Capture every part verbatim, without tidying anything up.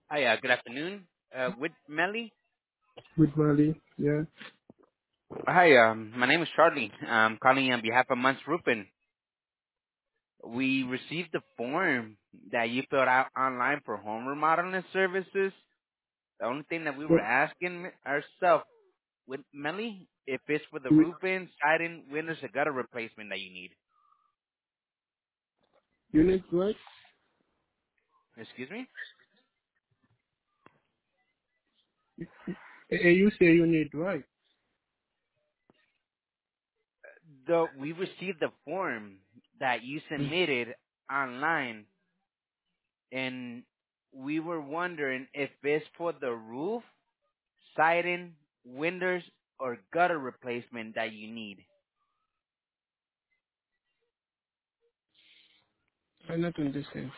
Hi, uh, good afternoon. Uh, with Melly. With Mali, yeah. Hi, um, my name is Charlie. I'm calling on behalf of Munch Roofing. We received the form that you filled out online for home remodeling services. The only thing that we were So, asking ourselves with Melly, if it's for the you, roofing, siding, windows, or gutter replacement that you need. you need what? Excuse me? Eh, eh, you say you need what? The, we received the form that you Mm. submitted online, and we were wondering if it's for the roof, siding, windows, or gutter replacement that you need. I not understand.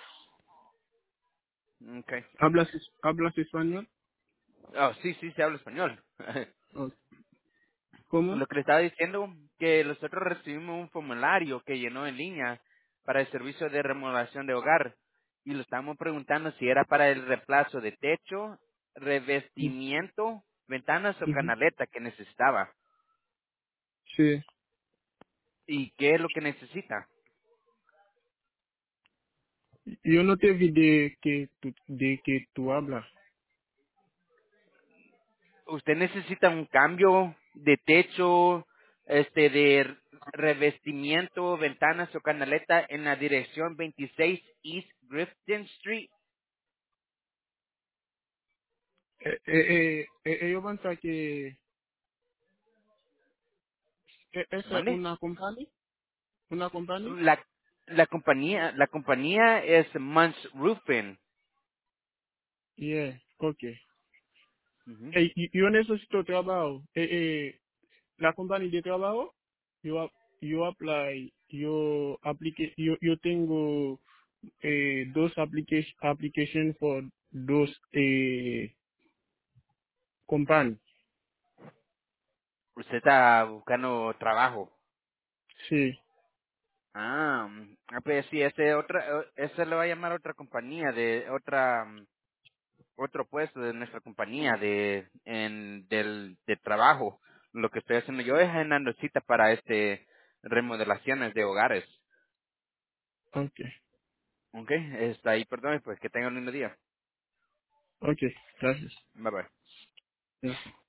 Okay. Hablas, es- hablas español? Oh, sí, sí, se habla español. Oh, ¿cómo? Lo que le estaba diciendo, que nosotros recibimos un formulario que llenó en línea para el servicio de remodelación de hogar y lo estamos preguntando si era para el reemplazo de techo, Mm, revestimiento, ventanas o ujú. canaleta que necesitaba. Sí. ¿Y qué es lo que necesita? Yo no te vi de que tú, de que tú hablas. Usted necesita un cambio de techo, este, de revestimiento, ventanas o canaleta en la dirección veintiséis East Grifton Street. Eh, eh, eh, eh, ellos van a que eh, esa es ¿Mande? una compañía, una compañía. La, la compañía, la compañía es Munch Roofing. Yeah, okay. Ujú. Eh, y- yo necesito trabajo. Eh, eh, la compañía de trabajo, yo, ap- yo apply, yo aplique, yo, yo tengo eh, dos application, application for dos eh, compañías. Usted está buscando trabajo. Sí, Ah, mm, ah, pues sí, ese otra, eh, ese le va a llamar otra compañía de otra, mm, otro puesto de nuestra compañía de en del de trabajo. Lo que estoy haciendo yo es agendando cita para este remodelaciones de hogares. okay, ¿Ok? Está ahí, perdón, pues que tenga un lindo día. okay, gracias. Bye bye. Yeah.